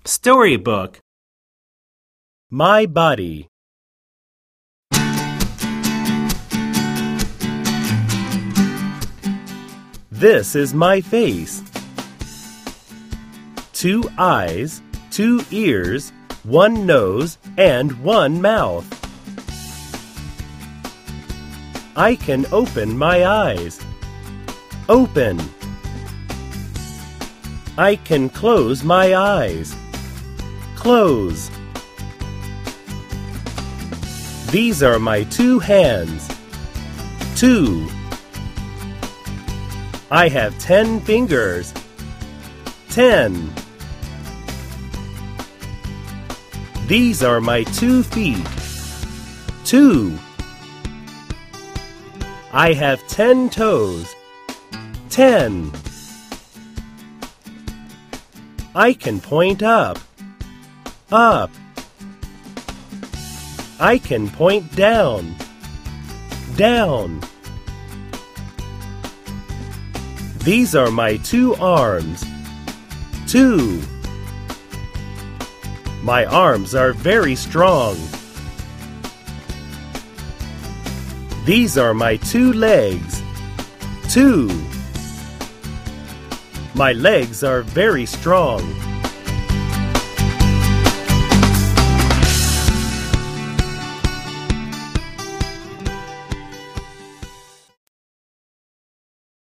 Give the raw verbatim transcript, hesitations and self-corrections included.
Storybook. My body. This is my face. Two eyes, two ears, one nose, and one mouth. I can open my eyes. Open. I can close my eyes. Close. These are my two hands. Two. I have ten fingers. Ten. These are my two feet. Two. I have ten toes. Ten. I can point up. Up. I can point down. Down. These are my two arms. Two. My arms are very strong. These are my two legs. Two. My legs are very strong.